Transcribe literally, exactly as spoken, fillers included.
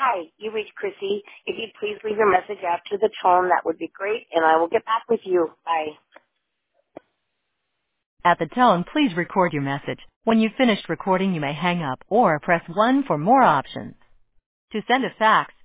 Hi, you reached Chrissy. If you'd please leave your message after the tone, that would be great, and I will get back with you. Bye. At the tone, please record your message. When you've finished recording, you may hang up or press one for more options. To send a fax,